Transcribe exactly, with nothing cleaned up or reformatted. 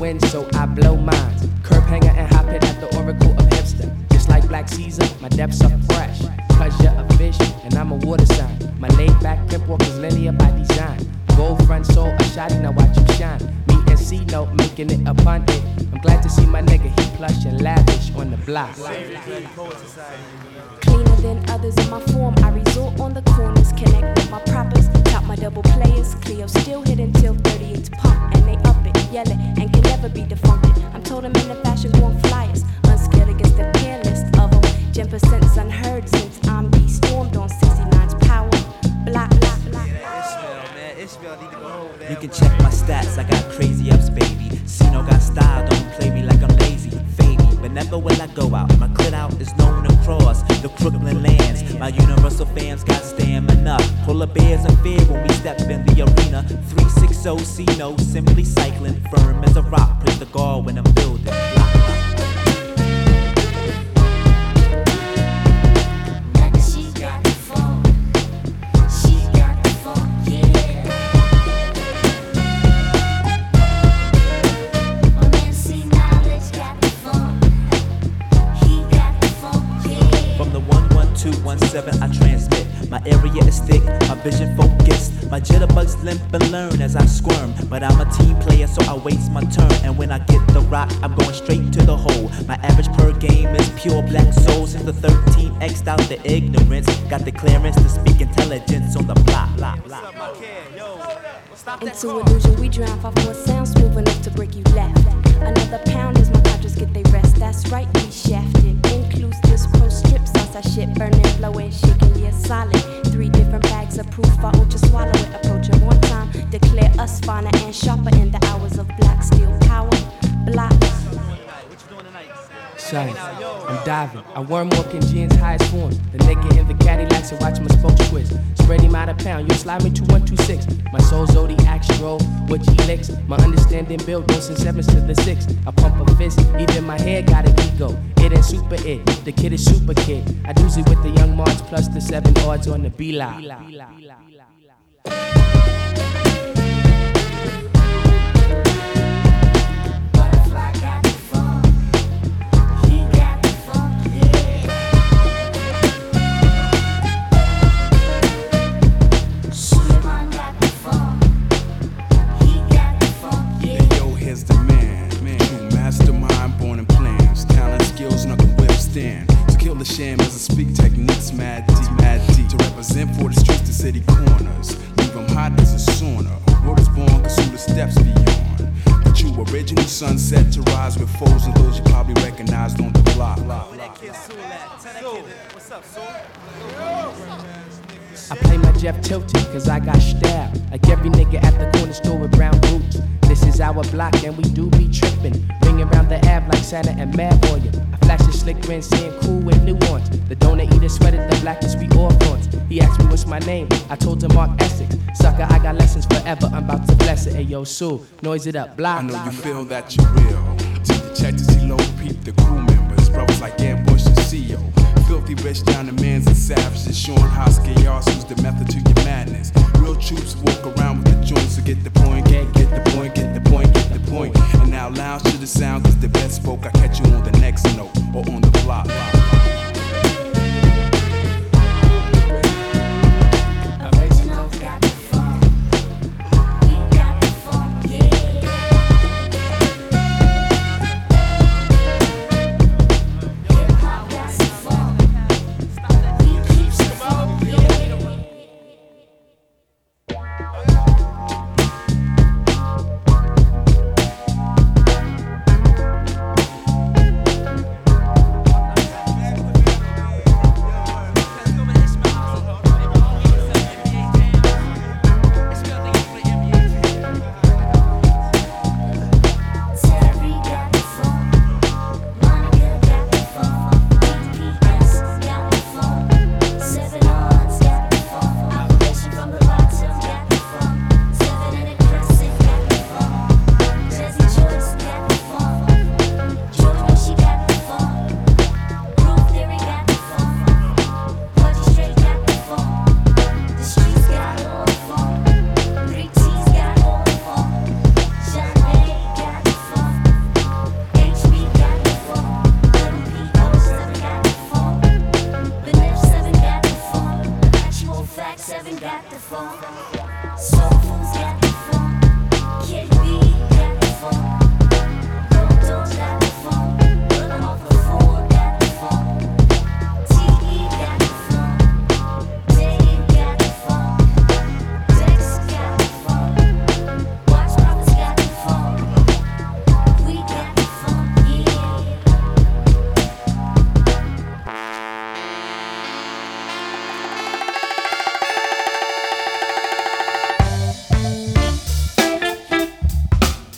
wind, so I blow mines. Curb hanger and hop it at the Oracle of Hipster. Just like Black Caesar, my depths are fresh. Cause you're a fish and I'm a water sign. My laid back pimp walk is linear by design. Gold front soul, a shotty, now watch you shine. Me and C-Note making it a pun it. I'm glad to see my nigga, he plush and lavish on the block. Cleaner than others in my form, I resort on the corners, connect with my proppers, top my double players. Cleo still hit until thirty-eight's pump, and they up it, yell it, and can never be defunct. I'm told them in the fashion born flyers, unscared against the pair list of them. ten percent's unheard since I'm de-stormed on sixty-nine's power. Block, block, block. You can check my stats, I got crazy ups, baby. Sino got style, don't play me like I'm lazy. Fade me, but never will I go out. My clit out is known across the Crooklyn lands. My universal fams got stamina. Pull up bears and fear when we step in the arena. three sixty Sino, simply cycling. Firm as a rock, praise the guard when I'm building. Block, block. I transmit, my area is thick, my vision focused, my jitterbugs limp and learn as I squirm, but I'm a team player so I waste my turn, and when I get the rock, I'm going straight to the hole. My average per game is pure black soul, since the thirteen X'd out the ignorance, got the clearance to speak intelligence on the block, block, block. Into illusion we drown, five four sounds smooth enough to break you left. Another pound as my conscious get they rest, that's right, we shafted. Includes this pro strip sauce, that shit burning, blowing, shaking, yeah, solid. Three different bags of proof, I ultra swallow it. Approach it one time, declare us finer and sharper in the hours of black steel power. Block. Son, I'm diving. I worm walking jeans, highest form. The nigga in the Cadillacs and watch my spokes twist. Spread him out a pound, you slide me to one two six. My soul zodiac roll, what he licks. My understanding build goes in sevens to the six. I pump a fist, even my head got an ego. It ain't super it, the kid is super kid. I do it with the young March plus the seven odds on the B-Lock. Sham as I speak techniques, mad deep, mad deep. To represent for the streets, the city corners. Leave them hot as a sauna. Word is born, cause who the steps beyond. The true original sunset to rise with foes and those you probably recognized on the block. I play my Jeff Tilton, cause I got style. Like every nigga at the corner store with brown boots. This is our block and we do be trippin'. Ring around the Ave like Santa and Mad Boy. I flash a slick grin, saying cool with nuance. The donor eater sweated the blackest we all flaunts. He asked me what's my name, I told him Mark Essex. Sucker, I got lessons forever, I'm about to bless it. Hey yo, Sue, noise it up, block. I know you feel that you're real. Till you check to see low peep the crew members. Brothers like Ambush and C O. Filthy rich down the mans and savages. Showing how chaos who's the method to your madness. Real troops walk around with the joints to get the point. Get, get the point, get the point, get the point. And now lounge to the sound cause the best spoke. I catch you on the next note or on the block.